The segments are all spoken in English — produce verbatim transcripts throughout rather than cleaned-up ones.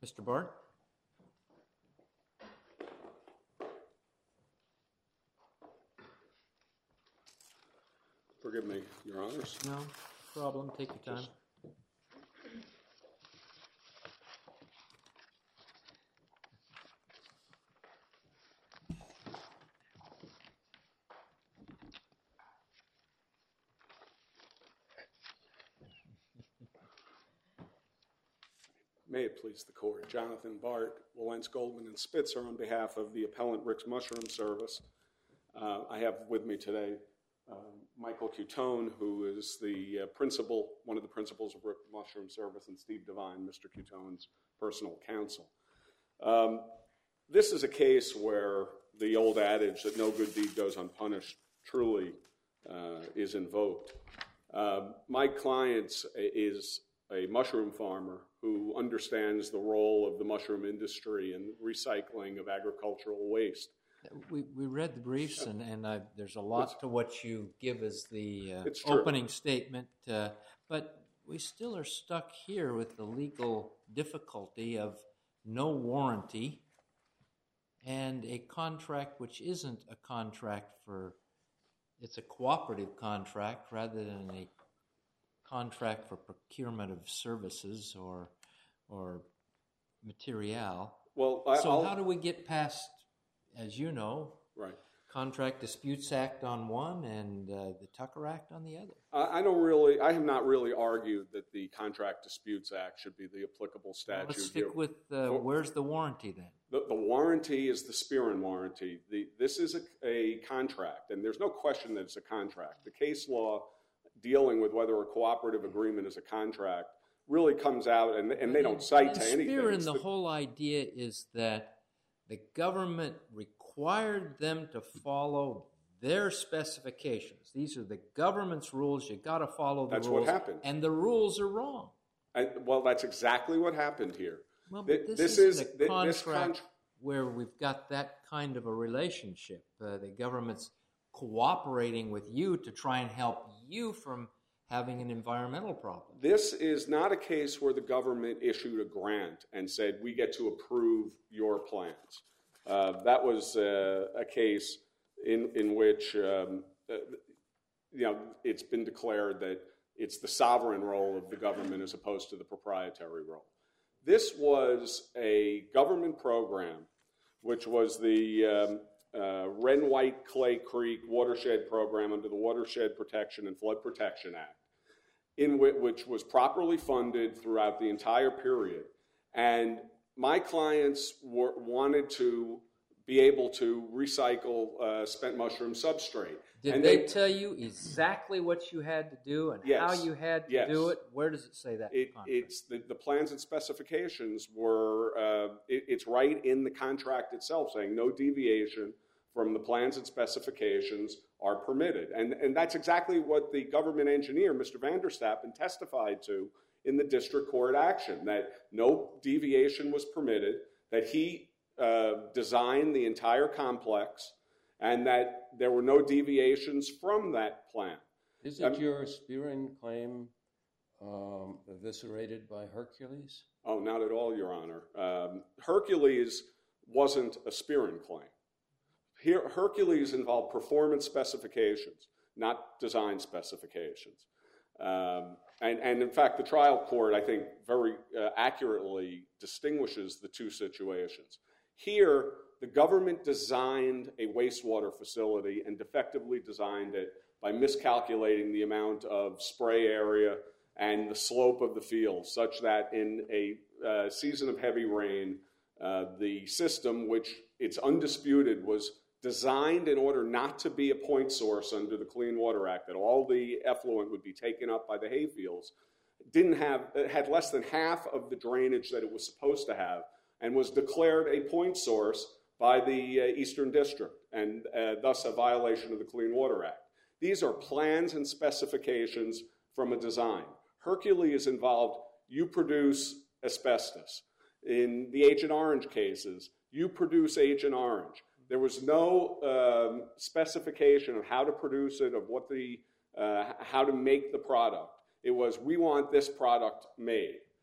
Mister Bart? Forgive me, Your Honors. No problem. Take your time. May it please the Court. Jonathan Bart, Wilentz, Goldman, and Spitzer on behalf of the appellant Rick's Mushroom Service. Uh, I have with me today uh, Michael Cutone, who is the uh, principal, one of the principals of Rick's Mushroom Service, and Steve Devine, Mister Cutone's personal counsel. Um, this is a case where the old adage that no good deed goes unpunished truly uh, is invoked. Uh, my client is a mushroom farmer who understands the role of the mushroom industry in recycling of agricultural waste. We we read the briefs, and, and I, there's a lot it's, to what you give as the uh, true. opening statement, uh, but we still are stuck here with the legal difficulty of no warranty and a contract which isn't a contract for, it's a cooperative contract rather than a contract for procurement of services or or material. Well, I, so I'll, how do we get past, as you know, right. Contract Disputes Act on one and uh, the Tucker Act on the other? I, I don't really, I have not really argued that the Contract Disputes Act should be the applicable statute. Well, let's stick here. with uh, For, where's the warranty then? The, the warranty is the Spearin warranty. The, this is a, a contract, and there's no question that it's a contract. The case law dealing with whether a cooperative agreement is a contract really comes out, and, and they don't cite to anything. Spearin, the whole idea is that the government required them to follow their specifications. These are the government's rules. You got to follow the that's rules. That's what happened. And the rules are wrong. I, well, that's exactly what happened here. Well, but this, this is is a contract this con- where we've got that kind of a relationship. Uh, the government's cooperating with you to try and help you from having an environmental problem. This is not a case where the government issued a grant and said, we get to approve your plans. Uh, that was uh, a case in, in which um, uh, you know, it's been declared that it's the sovereign role of the government as opposed to the proprietary role. This was a government program, which was the um, uh, Wren White Clay Creek Watershed Program under the Watershed Protection and Flood Protection Act, in which, which was properly funded throughout the entire period. And my clients were, wanted to be able to recycle uh, spent mushroom substrate. Did and they, they tell you exactly what you had to do and yes, how you had to yes. do it? Where does it say that? It, it's the, the plans and specifications were, uh, it, it's right in the contract itself saying no deviation from the plans and specifications are permitted. And, and that's exactly what the government engineer, Mister Vanderstappen, testified to in the district court action, that no deviation was permitted, that he uh, designed the entire complex, and that there were no deviations from that plan. Isn't um, your Spearin claim um, eviscerated by Hercules? Oh, not at all, Your Honor. Um, Hercules wasn't a Spearin claim. Here, Hercules involved performance specifications, not design specifications. Um, and, and in fact, the trial court, I think, very uh, accurately distinguishes the two situations. Here, the government designed a wastewater facility and defectively designed it by miscalculating the amount of spray area and the slope of the field, such that in a uh, season of heavy rain, uh, the system, which it's undisputed was designed in order not to be a point source under the Clean Water Act, that all the effluent would be taken up by the hayfields, didn't have, it had less than half of the drainage that it was supposed to have, and was declared a point source by the uh, Eastern District, and uh, thus a violation of the Clean Water Act. These are plans and specifications from a design. Hercules involved, you produce asbestos. In the Agent Orange cases, you produce Agent Orange. There was no um, specification of how to produce it, of what the, uh, how to make the product. It was, we want this product made.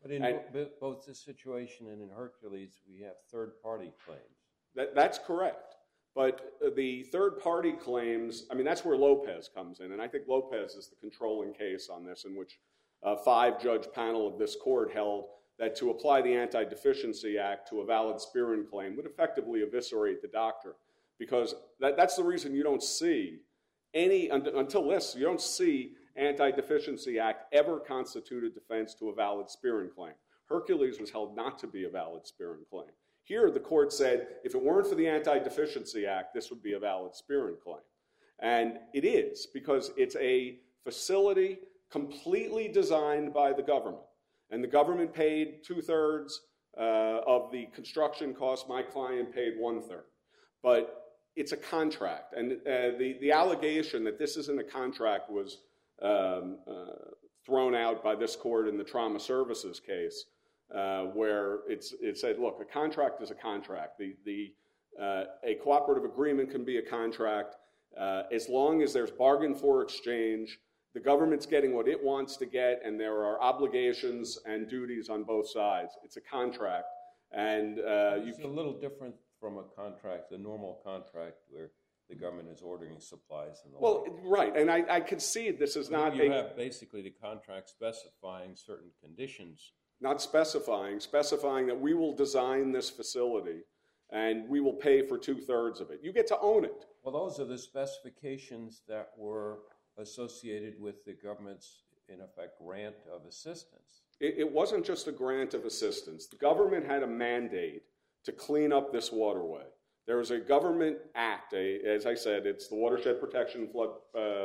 But in and, bo- both this situation and in Hercules, we have third-party claims. That, that's correct. But the third-party claims, I mean, that's where Lopez comes in. And I think Lopez is the controlling case on this, in which a five-judge panel of this court held that to apply the Anti-Deficiency Act to a valid Spirin claim would effectively eviscerate the doctrine. Because that, that's the reason you don't see any, until this, you don't see Anti-Deficiency Act ever constitute a defense to a valid Spirin claim. Hercules was held not to be a valid Spirin claim. Here, the court said, if it weren't for the Anti-Deficiency Act, this would be a valid Spirin claim. And it is, because it's a facility completely designed by the government. And the government paid two-thirds uh, of the construction costs. My client paid one-third. But it's a contract. And uh, the, the allegation that this isn't a contract was um, uh, thrown out by this court in the trauma services case, uh, where it's, it said, look, a contract is a contract. The, the, uh, a cooperative agreement can be a contract uh, as long as there's bargain for exchange. The government's getting what it wants to get, and there are obligations and duties on both sides. It's a contract. And uh, it's you a little different from a contract, a normal contract where the government is ordering supplies and the well, like. Right, and I, I concede this is not you a, have basically the contract specifying certain conditions. Not specifying, specifying that we will design this facility and we will pay for two-thirds of it. You get to own it. Well, those are the specifications that were associated with the government's, in effect, grant of assistance. It, it wasn't just a grant of assistance. The government had a mandate to clean up this waterway. There was a government act, a, as I said, it's the Watershed Protection and Flood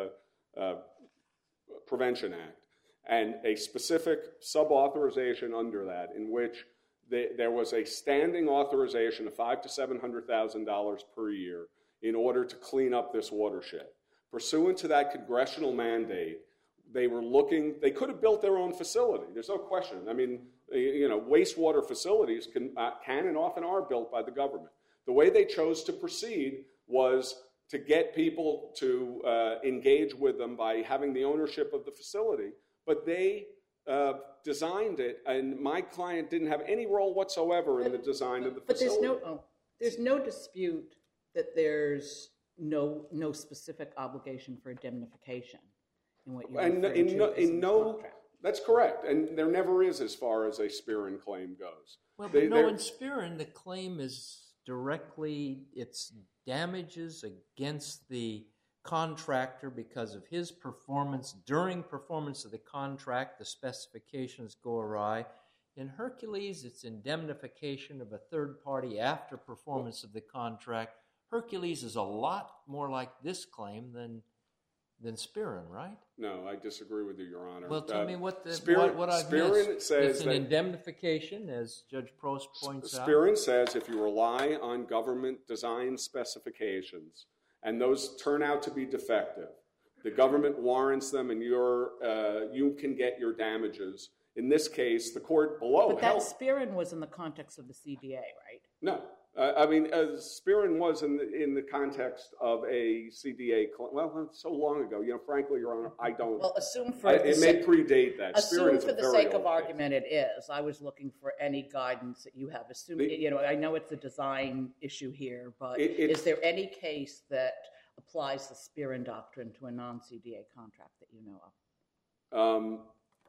uh, uh, Prevention Act, and a specific sub-authorization under that in which the, there was a standing authorization of five to seven hundred thousand dollars per year in order to clean up this watershed. Pursuant to that congressional mandate, they were looking, they could have built their own facility. There's no question. I mean, you know, wastewater facilities can, uh, can and often are built by the government. The way they chose to proceed was to get people to uh, engage with them by having the ownership of the facility, but they uh, designed it, and my client didn't have any role whatsoever in the design of the but facility. But there's no, oh, there's no dispute that there's no no specific obligation for indemnification in what you're and referring in to no, as in no contract. That's correct, and there never is as far as a Spirin claim goes. Well, but They- no, they're- in Spirin, the claim is directly, it's damages against the contractor because of his performance. During performance of the contract, the specifications go awry. In Hercules, it's indemnification of a third party after performance of the contract. Hercules is a lot more like this claim than than Spirin, right? No, I disagree with you, Your Honor. Well, tell Uh, me what the Spirin, what, what I've Spirin missed. says It's an that indemnification, as Judge Prost points out. Spirin says if you rely on government design specifications and those turn out to be defective, the government warrants them, and you're uh, you can get your damages. In this case, the court below But held that Spirin was in the context of the C D A, right? no. Uh, I mean, uh, Spirin was in the, in the context of a C D A. Cl- well, it's so long ago. You know, frankly, Your Honor, I don't. Well, assume for I, the it may sake, predate that. Spirin assume is a for the very sake old of case. argument it is. I was looking for any guidance that you have. Assume The- you know, I know it's a design issue here, but It- it's- is there any case that applies the Spirin doctrine to a non-C D A contract that you know of? Um,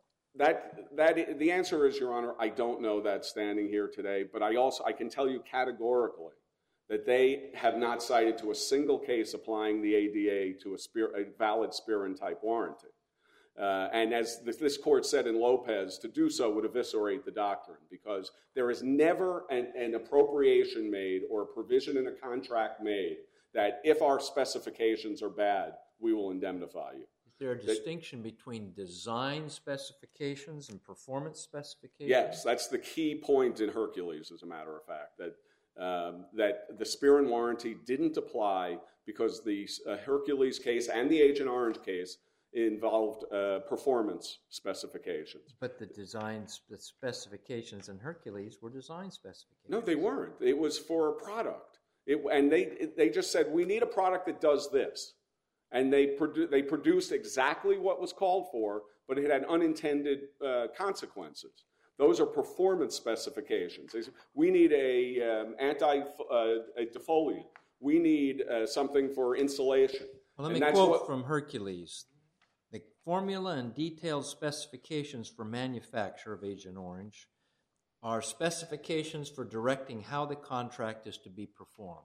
that that the answer is, Your Honor, I don't know that standing here today, but I also I can tell you categorically that they have not cited to a single case applying the A D A to a, Spir- a valid Spirin type warranty. Uh, and as this, this court said in Lopez, to do so would eviscerate the doctrine, because there is never an, an appropriation made or a provision in a contract made that if our specifications are bad, we will indemnify you. Is there a distinction between design specifications and performance specifications? Yes, that's the key point in Hercules, as a matter of fact, that um, that the Spirin warranty didn't apply because the uh, Hercules case and the Agent Orange case involved uh, performance specifications. But the design spe- specifications in Hercules were design specifications. No, they weren't. It was for a product. It, and they they just said, we need a product that does this. And they, produ- they produced exactly what was called for, but it had unintended uh, consequences. Those are performance specifications. We need a um, anti uh, a defoliant. We need uh, something for insulation. Well, let And me that's quote what, from Hercules. The formula and detailed specifications for manufacture of Agent Orange are specifications for directing how the contract is to be performed.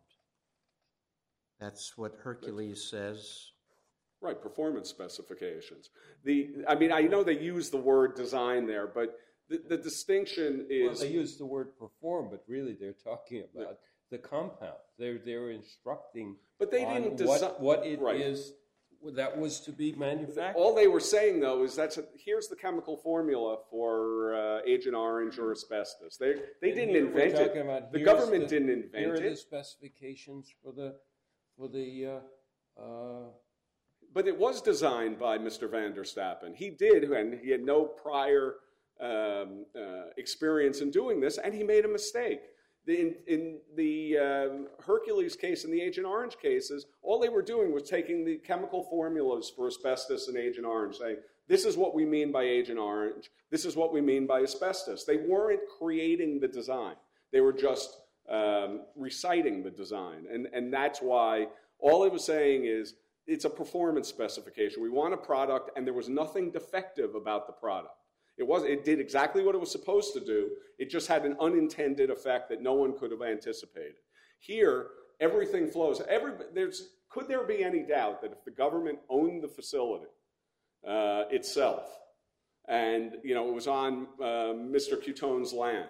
That's what Hercules says. Right, performance specifications. The, I mean, I know they use the word design there, but the, the distinction is... Well, they use the word perform, but really they're talking about the compound. They're, they're instructing but they on didn't what, desi- what it right. is that was to be manufactured. All they were saying, though, is that's a, here's the chemical formula for uh, Agent Orange or asbestos. They, they And didn't here we're invent talking it. about The here's government the- didn't invent Here are the it. specifications for the, for the uh, uh, But it was designed by Mister Van der Stappen. He did, and he had no prior um, uh, experience in doing this, and he made a mistake. The, in in the um, Hercules case and the Agent Orange cases, all they were doing was taking the chemical formulas for asbestos and Agent Orange, saying, this is what we mean by Agent Orange, this is what we mean by asbestos. They weren't creating the design. They were just um, reciting the design. And, and that's why all it was saying is, it's a performance specification. We want a product, and there was nothing defective about the product. It was. It did exactly what it was supposed to do. It just had an unintended effect that no one could have anticipated. Here, everything flows. Every, there's, could there be any doubt that if the government owned the facility uh, itself, and you know it was on uh, Mister Cutone's land,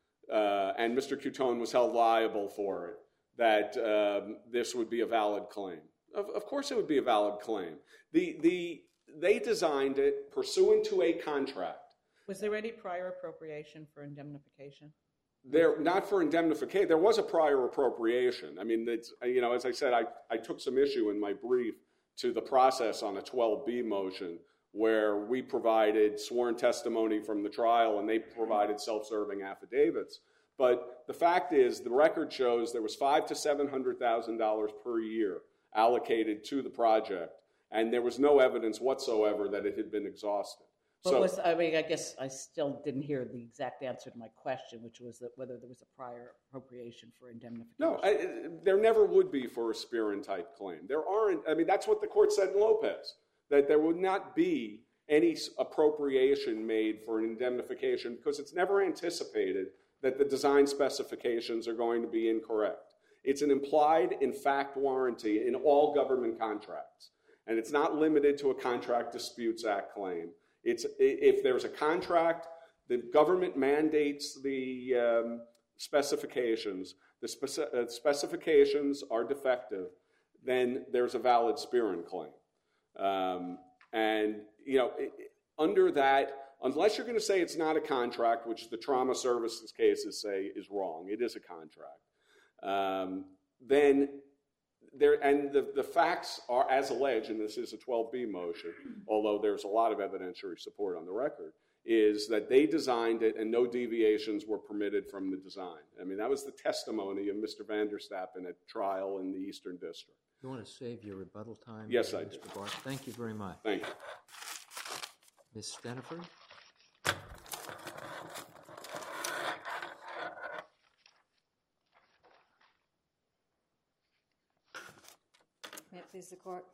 uh, and Mister Cutone was held liable for it, that um, this would be a valid claim? Of, of course it would be a valid claim. The, the, they designed it pursuant to a contract. Was there any prior appropriation for indemnification? There, not for indemnification. There was a prior appropriation. I mean, it's, you know, as I said, I, I took some issue in my brief to the process on a twelve B motion where we provided sworn testimony from the trial and they provided self-serving affidavits. But the fact is, the record shows there was five to seven hundred thousand dollars per year allocated to the project, and there was no evidence whatsoever that it had been exhausted. But So, was, I mean, I guess I still didn't hear the exact answer to my question, which was that whether there was a prior appropriation for indemnification. no, I, there never would be for a Spearin-type claim. There aren't. I mean, that's what the court said in Lopez, that there would not be any appropriation made for an indemnification because it's never anticipated that the design specifications are going to be incorrect. It's an implied, in fact, warranty in all government contracts. And it's not limited to a Contract Disputes Act claim. It's, if there's a contract, the government mandates the um, specifications, the speci uh, specifications are defective, then there's a valid Spearin claim. Um, and, you know, it, under that, unless you're going to say it's not a contract, which the trauma services cases say is wrong, it is a contract, um, then there, and the, the facts are as alleged, and this is a twelve B motion, although there's a lot of evidentiary support on the record, is that they designed it and no deviations were permitted from the design. I mean, that was the testimony of Mister Van der Stappen at trial in the Eastern District. You want to save your rebuttal time? Yes, uh, I Mister do. Barth? Thank you very much. Thank you. Miz Steniford? May it please the court.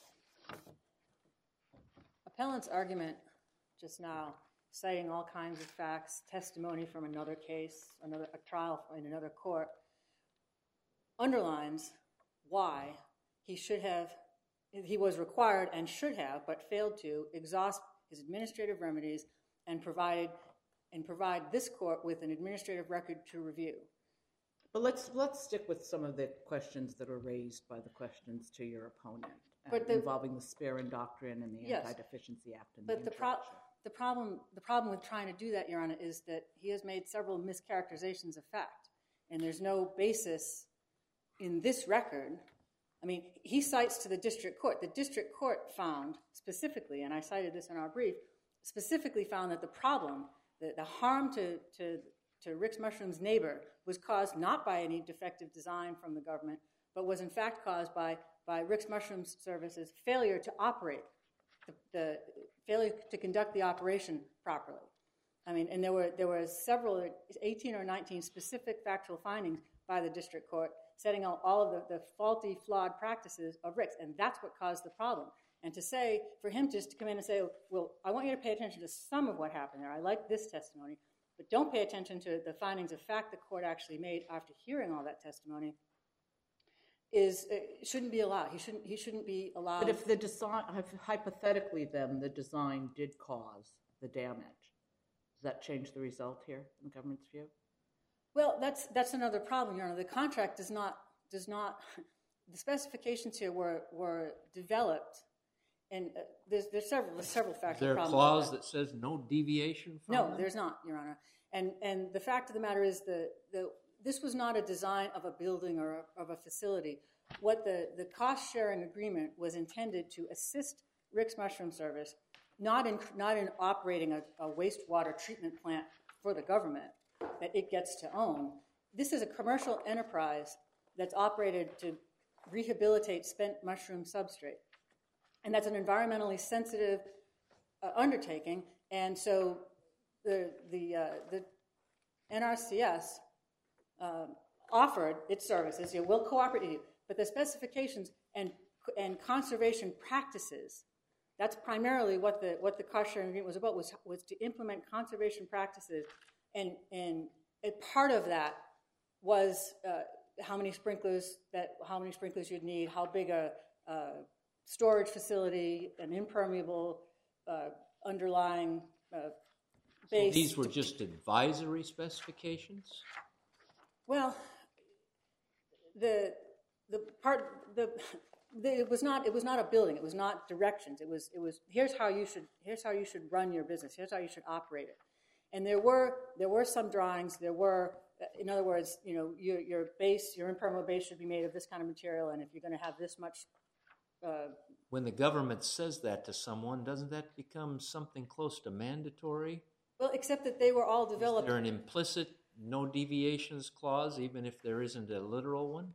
Appellant's argument just now, citing all kinds of facts, testimony from another case, another a trial in another court, underlines why he should have, he was required and should have, but failed to exhaust his administrative remedies and provide and provide this court with an administrative record to review. But let's let's stick with some of the questions that were raised by the questions to your opponent, uh, But the- involving the Spearin doctrine and the Yes. Anti-Deficiency Act. And But the the, pro introduction. the problem the problem with trying to do that, Your Honor, is that he has made several mischaracterizations of fact, and there's no basis in this record. I mean, he cites to the district court. The district court found specifically, and I cited this in our brief, specifically found that the problem, the, the harm to, to, to Rick's Mushroom's neighbor was caused not by any defective design from the government, but was in fact caused by, by Rick's Mushroom Services' failure to operate, the, the failure to conduct the operation properly. I mean, and there were there were several, eighteen or nineteen specific factual findings by the district court setting out all of the, the faulty, flawed practices of Ricks, and that's what caused the problem. And to say, for him just to come in and say, well, I want you to pay attention to some of what happened there. I like this testimony, but don't pay attention to the findings of fact the court actually made after hearing all that testimony, is uh, shouldn't be allowed. He shouldn't. He shouldn't be allowed. But if the design, hypothetically, then the design did cause the damage, does that change the result here in the government's view? Well, that's that's another problem, Your Honor. The contract does not does not. The specifications here were were developed, and uh, there's there's several there's several factual Is there a problems. clause that says no deviation from No, that? there's not, Your Honor. And and the fact of the matter is the the this was not a design of a building or a, of a facility. What the the cost sharing agreement was intended to assist Rick's Mushroom Service, not in not in operating a, a wastewater treatment plant for the government that it gets to own. This is a commercial enterprise that's operated to rehabilitate spent mushroom substrate. And that's an environmentally sensitive uh, undertaking. And so the, the, uh, the N R C S uh, offered its services. You know, we'll cooperate with you. But the specifications and, and conservation practices, that's primarily what the, what the cost sharing agreement was about, was, was to implement conservation practices. And, and a part of that was uh, how many sprinklers that how many sprinklers you'd need, how big a, a storage facility, an impermeable uh, underlying uh, base. So these were just advisory specifications? Well, the the part the, the it was not it was not a building. It was not directions. It was it was here's how you should here's how you should run your business. Here's how you should operate it. And there were there were some drawings. There were, in other words, you know, your your base, your impermeable base should be made of this kind of material, and if you're going to have this much. Uh, when the government says that to someone, doesn't that become something close to mandatory? Well, except that they were all developed. Is there an implicit no deviations clause, even if there isn't a literal one?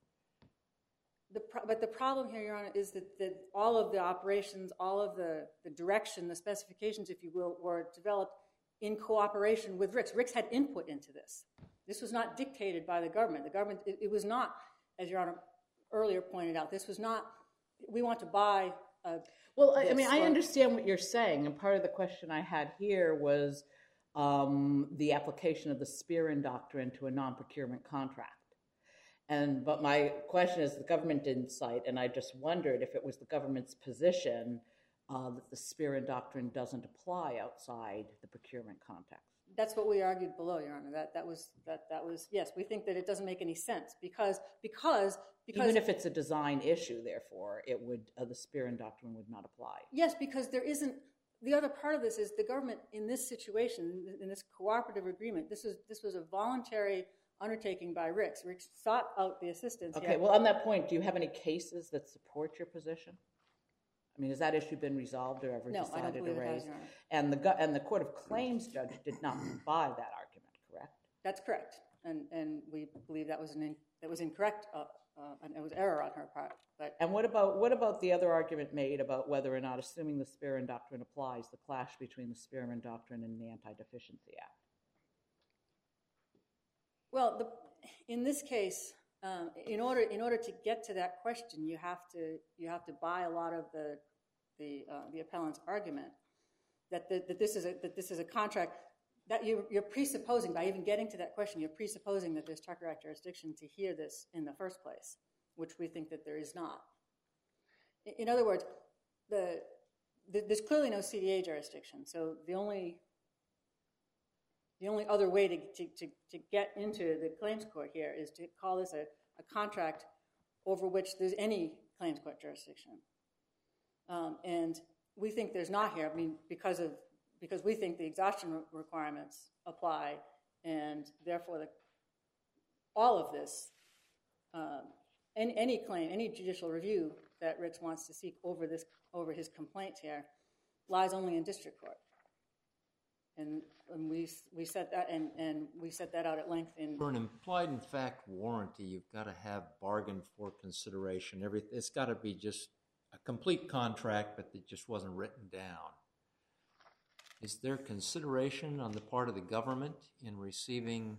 The pro- but the problem here, Your Honor, is that, that all of the operations, all of the, the direction, the specifications, if you will, were developed in cooperation with Ricks. Ricks had input into this. This was not dictated by the government. The government, it, it was not, as Your Honor earlier pointed out, this was not, we want to buy a... Well, I, I mean, I understand what you're saying, and part of the question I had here was um, the application of the Spearin Doctrine to a non-procurement contract. And but my question is, the government didn't cite, and I just wondered if it was the government's position uh, that the Spearin Doctrine doesn't apply outside the procurement context. That's what we argued below, Your Honor. That that was that that was yes. We think that it doesn't make any sense because because because even if it's a design issue, therefore, it would uh, the Spearin Doctrine would not apply. Yes, because there isn't. The other part of this is the government in this situation, in this cooperative agreement. This is this was a voluntary undertaking by Ricks. Ricks sought out the assistance. Okay. Well, on that point, do you have any cases that support your position? I mean, has that issue been resolved or ever no, decided I don't believe or it has, raised? Your Honor. And the gu- and the Court of Claims judge did not buy that argument, correct? That's correct, and and we believe that was an in, that was incorrect. Uh, uh, and it was error on her part. But and what about what about the other argument made about whether or not, assuming the Spearin Doctrine applies, the clash between the Spearin Doctrine and the Anti-Deficiency Act? Well, the, in this case, um, in order in order to get to that question, you have to you have to buy a lot of the the uh, the appellant's argument that the, that this is a that this is a contract that you, you're presupposing by even getting to that question. You're presupposing that there's Tucker Act jurisdiction to hear this in the first place, which we think that there is not. In, in other words, the, the there's clearly no C D A jurisdiction. So the only The only other way to, to, to, to get into the claims court here is to call this a, a contract over which there's any claims court jurisdiction. Um, and we think there's not here. I mean, because of because we think the exhaustion requirements apply, and therefore the, all of this, um, any, any claim, any judicial review that Ricks wants to seek over this over his complaint here, lies only in district court. And, and we we set that and, and we set that out at length in. For an implied in fact warranty, you've got to have bargain for consideration. Every it's got to be just a complete contract, but it just wasn't written down. Is there consideration on the part of the government in receiving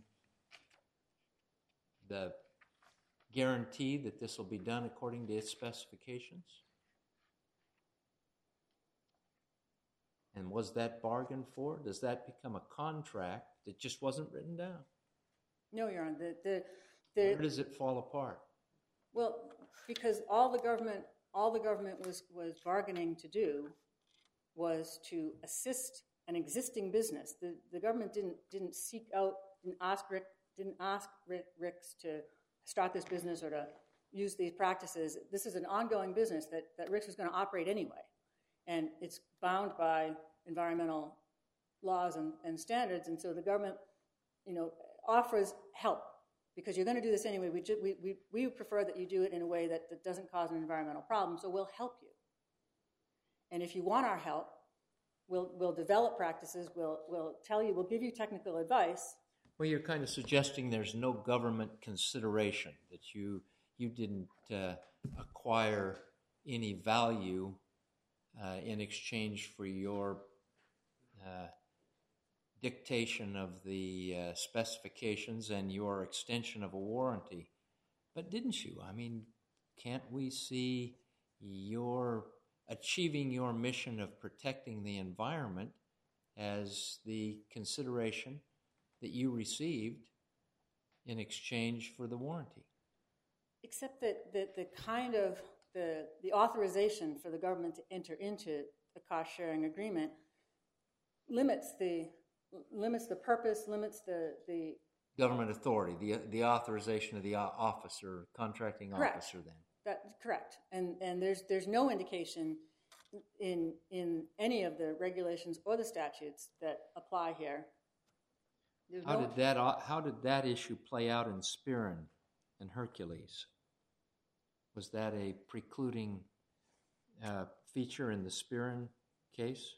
the guarantee that this will be done according to its specifications? And was that bargained for? Does that become a contract that just wasn't written down? No, Your Honor. The, the, the, Where does it fall apart? Well, because all the government, all the government was, was bargaining to do was to assist an existing business. The, the government didn't didn't seek out, didn't ask Rick, didn't ask Rick, Ricks to start this business or to use these practices. This is an ongoing business that, that Ricks was going to operate anyway. And it's bound by environmental laws and, and standards. And so the government, you know, offers help because you're going to do this anyway. We, ju- we, we, we prefer that you do it in a way that, that doesn't cause an environmental problem, so we'll help you. And if you want our help, we'll, we'll develop practices, we'll, we'll tell you, we'll give you technical advice. Well, you're kind of suggesting there's no government consideration, that you, you didn't uh, acquire any value uh, in exchange for your uh, dictation of the uh, specifications and your extension of a warranty. But didn't you? I mean, can't we see your achieving your mission of protecting the environment as the consideration that you received in exchange for the warranty? Except that, that the kind of, the, the authorization for the government to enter into the cost-sharing agreement limits the limits the purpose, limits the, the government authority, the the authorization of the officer, contracting correct. officer then. That's correct. And and there's there's no indication in in any of the regulations or the statutes that apply here. There's How no, did that how did that issue play out in Spirin and Hercules? Was that a precluding uh, feature in the Spirin case?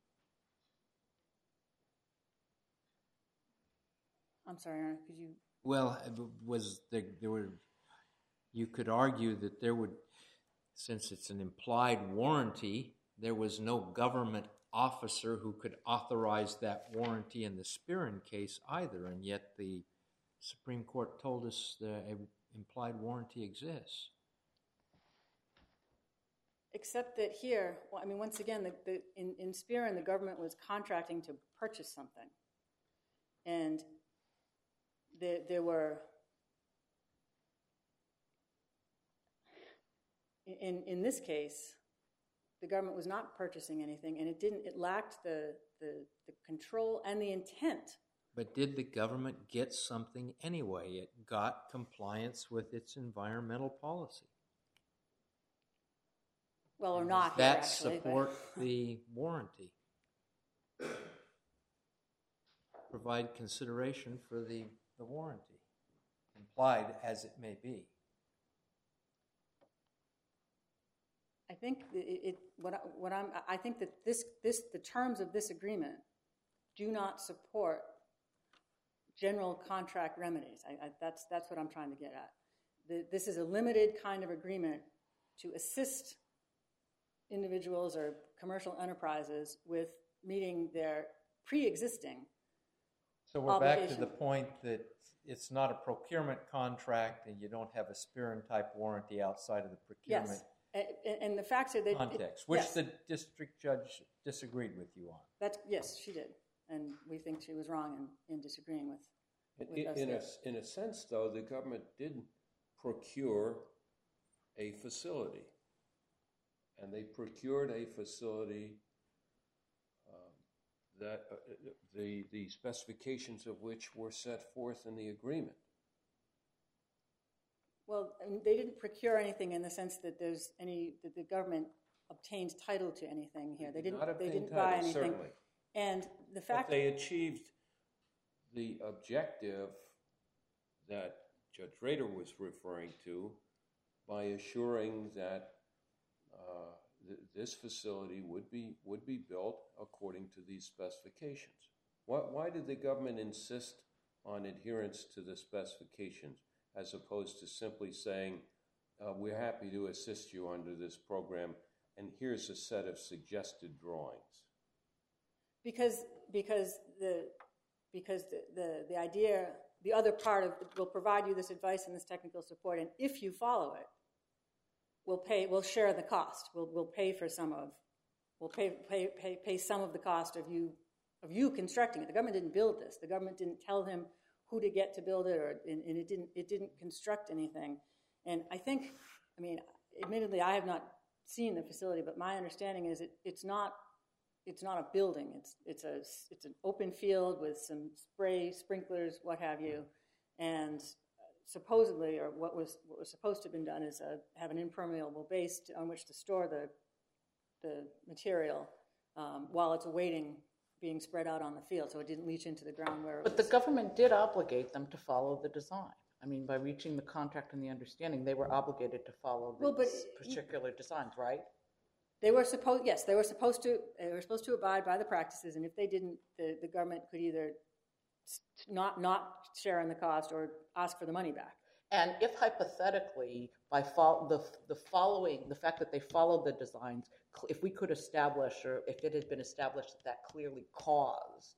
I'm sorry, Aaron, could you? Well, was there, there were, you could argue that there would, since it's an implied warranty, there was no government officer who could authorize that warranty in the Spirin case either, and yet the Supreme Court told us that an implied warranty exists. Except that here, well, I mean, once again, the, the, in, in Spirin, the government was contracting to purchase something. And there, there were, in, in this case, the government was not purchasing anything, and it didn't, it lacked the, the, the control and the intent. But did the government get something anyway? It got compliance with its environmental policy. Well, or not Does here, that actually. support but. the warranty? Provide consideration for the, the warranty, implied as it may be. I think it, it what I, what I'm I think that this this the terms of this agreement do not support general contract remedies. I, I, that's that's what I'm trying to get at. The, this is a limited kind of agreement to assist individuals or commercial enterprises with meeting their pre-existing. So we're back to the point that it's not a procurement contract and you don't have a Spirin-type warranty outside of the procurement yes. and, and the facts are that context, it, which yes. the district judge disagreed with you on. That's, yes, she did. And we think she was wrong in, in disagreeing with, with in, us. In a, in a sense, though, the government did procure a facility. And they procured a facility um, that uh, the, the specifications of which were set forth in the agreement. Well, I mean, they didn't procure anything in the sense that there's any that the government obtained title to anything here. They didn't. Not They obtained didn't buy title, anything. certainly. And the fact But they achieved the objective that Judge Rader was referring to by assuring that uh, th- this facility would be would be built according to these specifications. Why, why did the government insist on adherence to the specifications as opposed to simply saying, uh, we're happy to assist you under this program, and here's a set of suggested drawings? Because because the because the, the, the idea, the other part of will provide you this advice and this technical support, and if you follow it, we'll pay. We'll share the cost. We'll we'll pay for some of. We'll pay pay pay pay some of the cost of you of you constructing it. The government didn't build this. The government didn't tell him who to get to build it, or and, and it didn't it didn't construct anything. And I think, I mean, admittedly, I have not seen the facility, but my understanding is it it's not. It's not a building. It's it's a it's an open field with some spray sprinklers, what have you, and supposedly, or what was what was supposed to have been done is a, have an impermeable base to, on which to store the the material um, while it's awaiting being spread out on the field, so it didn't leach into the ground where. It but was. The government did obligate them to follow the design. I mean, by reaching the contract and the understanding, they were obligated to follow the well, but, particular designs, right? They were supposed, yes, they were supposed to. They were supposed to abide by the practices, and if they didn't, the, the government could either not not share in the cost or ask for the money back. And if hypothetically, by fo- the the following, the fact that they followed the designs, if we could establish, or if it had been established that that clearly caused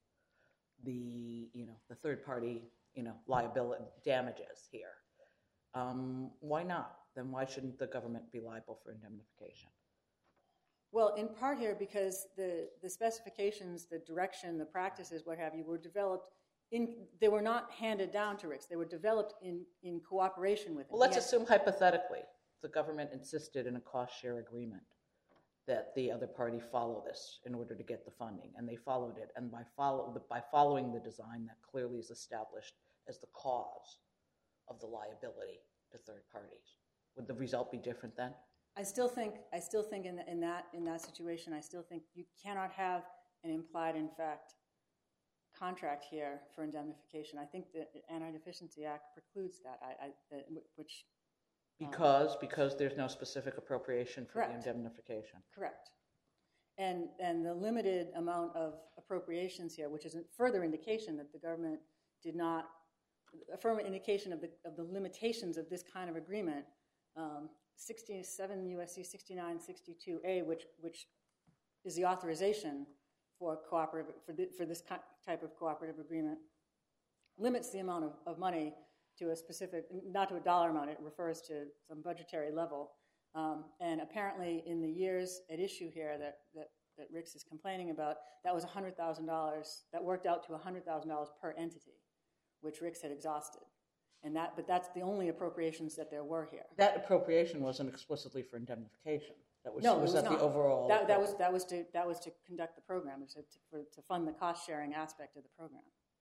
the you know the third party you know liability damages here, um, why not? Then why shouldn't the government be liable for indemnification? Well, in part here because the, the specifications, the direction, the practices, what have you, were developed in, they were not handed down to Ricks. They were developed in, in cooperation with him. Well, let's had, assume hypothetically the government insisted in a cost share agreement that the other party follow this in order to get the funding, and they followed it. And by follow by following the design, that clearly is established as the cause of the liability to third parties. Would the result be different then? I still think I still think in, the, in that in that situation, I still think you cannot have an implied in fact contract here for indemnification. I think the Anti-Deficiency Act precludes that. I, I that, which because um, because there's no specific appropriation for correct. the indemnification. Correct. And and the limited amount of appropriations here, which is a further indication that the government did not, a firm indication of the of the limitations of this kind of agreement. Um, sixty-seven U S C sixty-nine sixty-two A, which which is the authorization for cooperative for the, for this type of cooperative agreement, limits the amount of, of money to a specific, not to a dollar amount. It refers to some budgetary level. Um, and apparently, in the years at issue here that that, that Ricks is complaining about, that was one hundred thousand dollars. That worked out to one hundred thousand dollars per entity, which Ricks had exhausted. And that, but that's the only appropriations that there were here. That appropriation wasn't explicitly for indemnification. That was, no, was it was that not. the overall. That, that was that was to that was to conduct the program, to, to, for, to fund the cost sharing aspect of the program.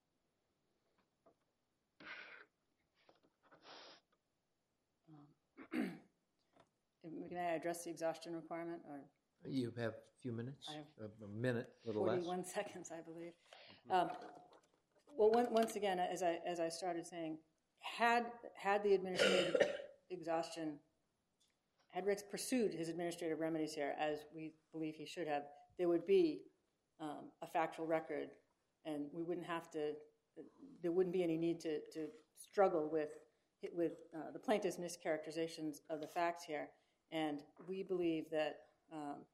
Um, can I address the exhaustion requirement, or you have a few minutes? I have a minute, a little less. forty-one seconds, I believe. Um, well, one, once again, as I as I started saying. Had had the administrative exhaustion, had Ricks pursued his administrative remedies here, as we believe he should have, there would be um, a factual record, and we wouldn't have to. There wouldn't be any need to to struggle with with uh, the plaintiff's mischaracterizations of the facts here. And we believe that um,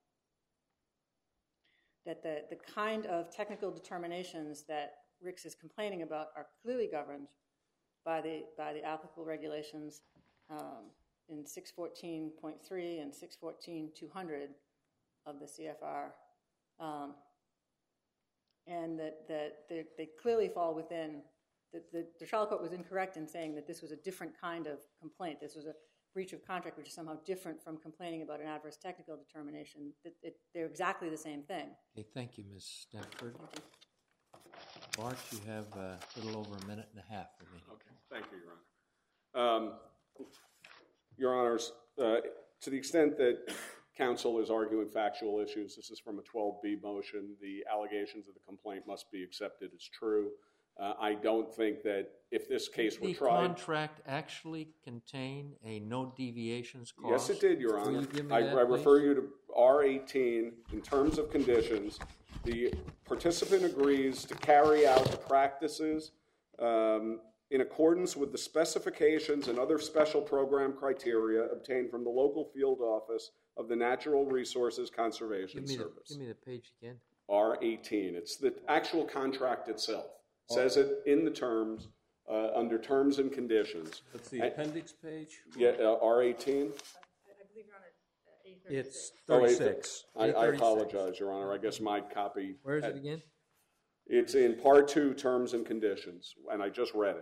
that the the kind of technical determinations that Ricks is complaining about are clearly governed by the by the applicable regulations um, in six fourteen point three and six fourteen two hundred of the C F R, um, and that that they, they clearly fall within. The, the, the trial court was incorrect in saying that this was a different kind of complaint. This was a breach of contract, which is somehow different from complaining about an adverse technical determination. It, it, they're exactly the same thing. Okay, thank you, Miz Stanford. Bart, you have a little over a minute and a half remaining. Okay, thank you, Your Honor. Um, Your Honors, uh, to the extent that counsel is arguing factual issues, this is from a twelve B motion. The allegations of the complaint must be accepted as true. Uh, I don't think that if this case were Did the tried... the contract actually contain a no deviations clause? Yes, it did, Your Will Honor. you give me I, that, I refer please? you to R eighteen in terms of conditions. The participant agrees to carry out the practices um, in accordance with the specifications and other special program criteria obtained from the local field office of the Natural Resources Conservation Give me, the, Service. give me the page again. R eighteen. It's the actual contract itself. It says it in the terms, uh, under terms and conditions. That's the And- appendix page? Yeah, uh, R eighteen? I believe you're on a A thirty-six. It's Oh, wait, thirty-six. I, I A thirty-six. apologize, Your Honor. I guess my copy. Where is had- it again? It's in Part Two, Terms and Conditions, and I just read it.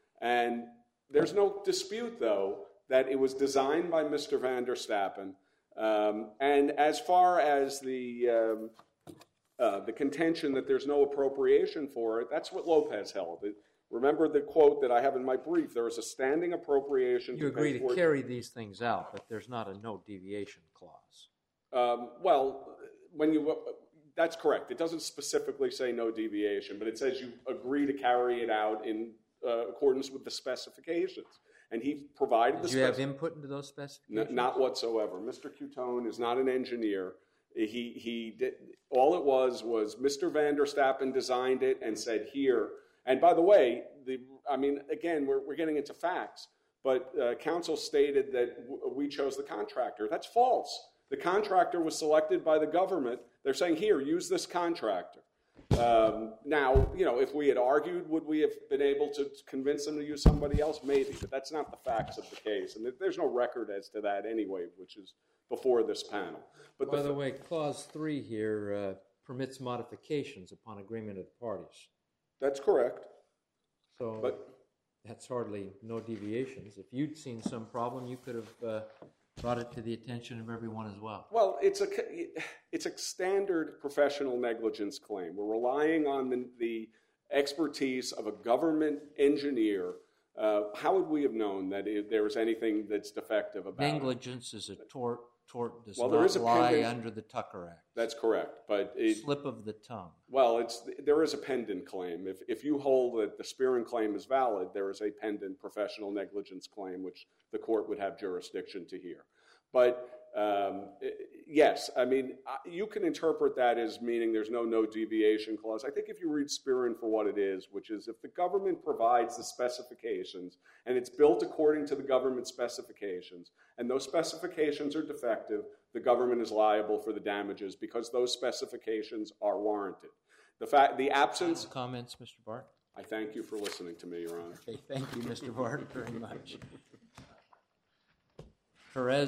And there's no dispute, though, that it was designed by Mister Van der Stappen. Um, and as far as the um, uh, the contention that there's no appropriation for it, that's what Lopez held. It, remember the quote that I have in my brief: "There is a standing appropriation." You to pay agree to for it. carry these things out, but there's not a no deviation clause. Um, well, when you that's correct. It doesn't specifically say no deviation, but it says you agree to carry it out in uh, accordance with the specifications. And he provided Did the you have spec- input into those N- specifications? not whatsoever. Mister Cutone is not an engineer. He he did all it was was Mister Van der Stappen designed it and said here. And by the way, the I mean again we're we're getting into facts, but uh, counsel stated that w- we chose the contractor. That's false. The contractor was selected by the government. They're saying here use this contractor. Um, now, you know, if we had argued, would we have been able to convince them to use somebody else? Maybe, but that's not the facts of the case. And there's no record as to that anyway, which is before this panel. But By the, the way, clause three here uh, permits modifications upon agreement of the parties. that's correct. So But that's hardly no deviations. If you'd seen some problem, you could have uh, brought it to the attention of everyone as well. well, it's a it's a standard professional negligence claim. We're relying on the, the expertise of a government engineer. Uh, how would we have known that if there was anything that's defective about it? Negligence is a tort. Tort does Well, there not is a lie pendant- under the Tucker Act. That's correct, but it, Slip of the tongue. well, it's there is a pendant claim. If if you hold that the Spearin claim is valid, there is a pendant professional negligence claim, which the court would have jurisdiction to hear. But um, yes, I mean you can interpret that as meaning there's no no deviation clause. I think if you read Spearin for what it is, which is if the government provides the specifications and it's built according to the government specifications, and those specifications are defective, the government is liable for the damages because those specifications are warranted. The fact, the absence. Comments, Mister Bart? I thank you for listening to me, Your Honor. Okay, thank you, Mister Bart, very much. Perez.